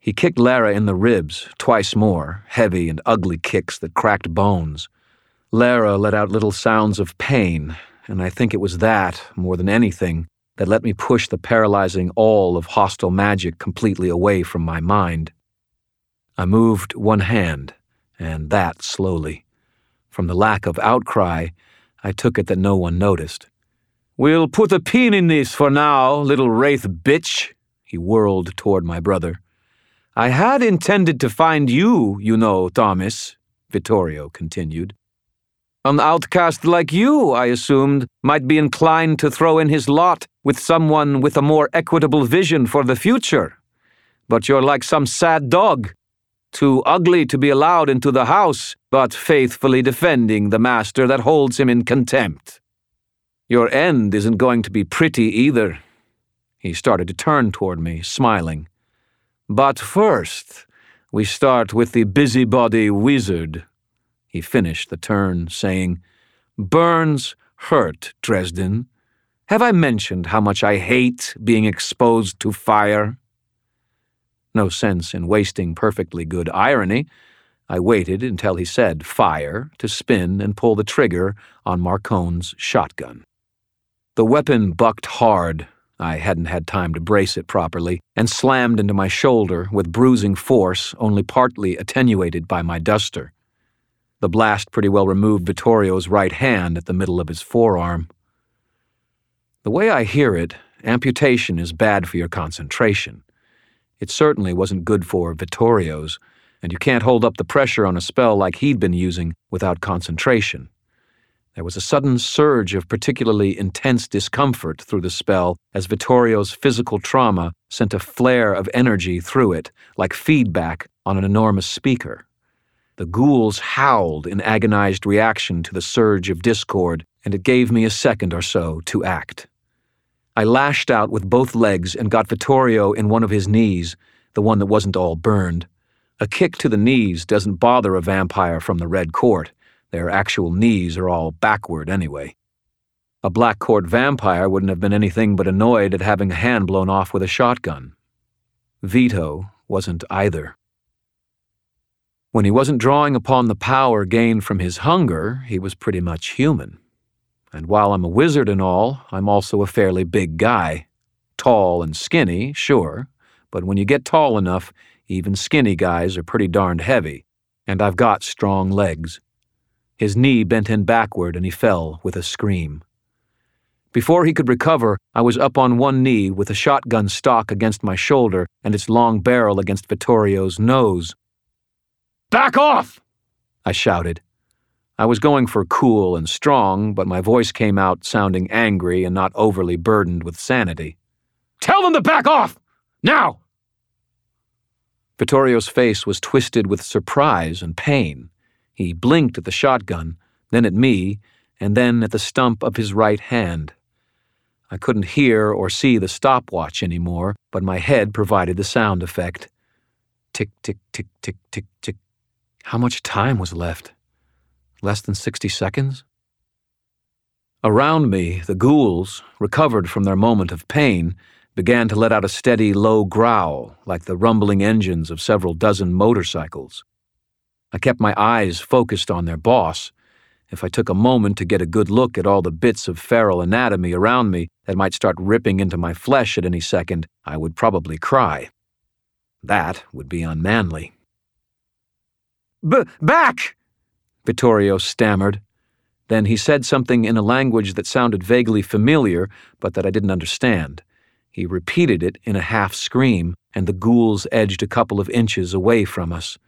He kicked Lara in the ribs, twice more, heavy and ugly kicks that cracked bones. Lara let out little sounds of pain, and I think it was that, more than anything, that let me push the paralyzing awl of hostile magic completely away from my mind. I moved one hand, and that slowly. From the lack of outcry, I took it that no one noticed. "We'll put a pin in this for now, little wraith bitch," he whirled toward my brother. "I had intended to find you, you know, Thomas," Vittorio continued. "An outcast like you, I assumed, might be inclined to throw in his lot with someone with a more equitable vision for the future. But you're like some sad dog, too ugly to be allowed into the house, but faithfully defending the master that holds him in contempt. Your end isn't going to be pretty either." He started to turn toward me, smiling. "But first, we start with the busybody wizard." He finished the turn, saying, "Burns hurt, Dresden. Have I mentioned how much I hate being exposed to fire?" No sense in wasting perfectly good irony. I waited until he said fire to spin and pull the trigger on Marcone's shotgun. The weapon bucked hard. I hadn't had time to brace it properly, and slammed into my shoulder with bruising force only partly attenuated by my duster. The blast pretty well removed Vittorio's right hand at the middle of his forearm. The way I hear it, amputation is bad for your concentration. It certainly wasn't good for Vittorio's, and you can't hold up the pressure on a spell like he'd been using without concentration. There was a sudden surge of particularly intense discomfort through the spell as Vittorio's physical trauma sent a flare of energy through it, like feedback on an enormous speaker. The ghouls howled in agonized reaction to the surge of discord, and it gave me a second or so to act. I lashed out with both legs and got Vittorio in one of his knees, the one that wasn't all burned. A kick to the knees doesn't bother a vampire from the Red Court. Their actual knees are all backward anyway. A Black Court vampire wouldn't have been anything but annoyed at having a hand blown off with a shotgun. Vito wasn't either. When he wasn't drawing upon the power gained from his hunger, he was pretty much human. And while I'm a wizard and all, I'm also a fairly big guy. Tall and skinny, sure, but when you get tall enough, even skinny guys are pretty darned heavy, and I've got strong legs. His knee bent in backward and he fell with a scream. Before he could recover, I was up on one knee with a shotgun stock against my shoulder and its long barrel against Vittorio's nose. "Back off!" I shouted. I was going for cool and strong, but my voice came out sounding angry and not overly burdened with sanity. "Tell them to back off! Now!" Vittorio's face was twisted with surprise and pain. He blinked at the shotgun, then at me, and then at the stump of his right hand. I couldn't hear or see the stopwatch anymore, but my head provided the sound effect. Tick, tick, tick, tick, tick, tick. How much time was left? Less than 60 seconds? Around me, the ghouls, recovered from their moment of pain, began to let out a steady, low growl, like the rumbling engines of several dozen motorcycles. I kept my eyes focused on their boss. If I took a moment to get a good look at all the bits of feral anatomy around me that might start ripping into my flesh at any second, I would probably cry. That would be unmanly. "Back!" Vittorio stammered. Then he said something in a language that sounded vaguely familiar, but that I didn't understand. He repeated it in a half-scream, and the ghouls edged a couple of inches away from us.